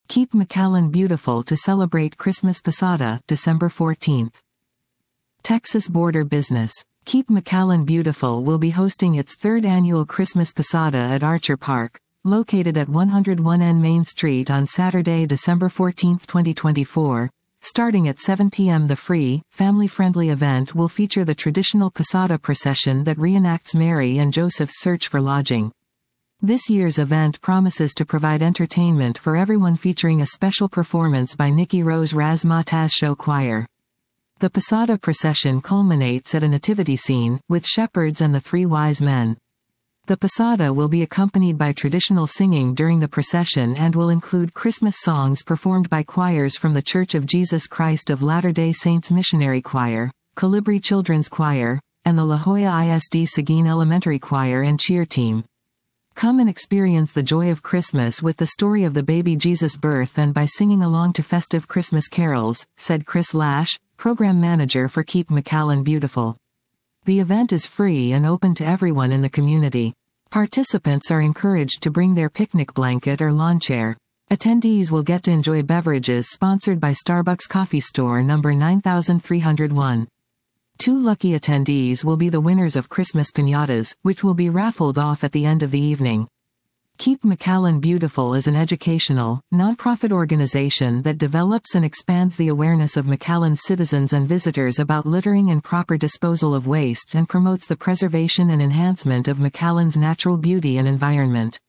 Keep McAllen Beautiful to celebrate Christmas Posada, December 14th. Texas Border Business. Keep McAllen Beautiful will be hosting its third annual Christmas Posada at Archer Park, located at 101N Main Street on Saturday, December 14, 2024. Starting at 7 p.m. The free, family-friendly event will feature the traditional Posada procession that reenacts Mary and Joseph's search for lodging. This year's event promises to provide entertainment for everyone, featuring a special performance by Nikki Rose Razzmatazz Show Choir. The Posada procession culminates at a nativity scene, with shepherds and the three wise men. The Posada will be accompanied by traditional singing during the procession and will include Christmas songs performed by choirs from the Church of Jesus Christ of Latter-day Saints Missionary Choir, Colibri Children's Choir, and the La Jolla ISD Seguin Elementary Choir and Cheer Team. Come and experience the joy of Christmas with the story of the baby Jesus' birth and by singing along to festive Christmas carols, said Chris Lash, program manager for Keep McAllen Beautiful. The event is free and open to everyone in the community. Participants are encouraged to bring their picnic blanket or lawn chair. Attendees will get to enjoy beverages sponsored by Starbucks Coffee Store number 9301. 2 lucky attendees will be the winners of Christmas piñatas, which will be raffled off at the end of the evening. Keep McAllen Beautiful is an educational, nonprofit organization that develops and expands the awareness of McAllen's citizens and visitors about littering and proper disposal of waste, and promotes the preservation and enhancement of McAllen's natural beauty and environment.